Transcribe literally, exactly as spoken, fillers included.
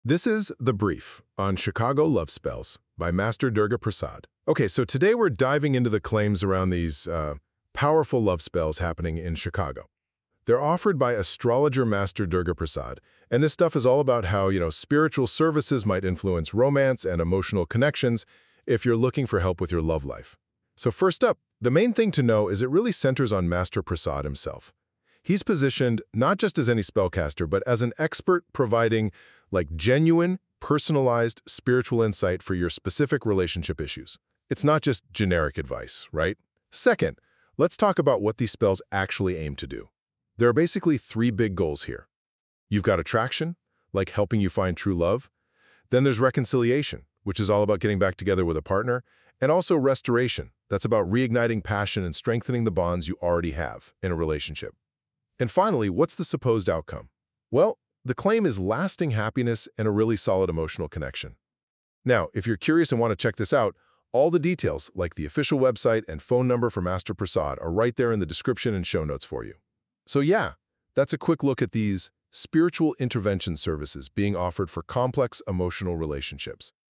This is The Brief on Chicago Love Spells by Master Durga Prasad. Okay, so today we're diving into the claims around these uh, powerful love spells happening in Chicago. They're offered by astrologer Master Durga Prasad, and this stuff is all about how, you know, spiritual services might influence romance and emotional connections if you're looking for help with your love life. So first up, the main thing to know is it really centers on Master Prasad himself. He's positioned not just as any spellcaster, but as an expert providing like genuine, personalized spiritual insight for your specific relationship issues. It's not just generic advice, right? Second, let's talk about what these spells actually aim to do. There are basically three big goals here. You've got attraction, like helping you find true love. Then there's reconciliation, which is all about getting back together with a partner. And also restoration, that's about reigniting passion and strengthening the bonds you already have in a relationship. And finally, what's the supposed outcome? Well, the claim is lasting happiness and a really solid emotional connection. Now, if you're curious and want to check this out, all the details, like the official website and phone number for Master Prasad, are right there in the description and show notes for you. So yeah, that's a quick look at these spiritual intervention services being offered for complex emotional relationships.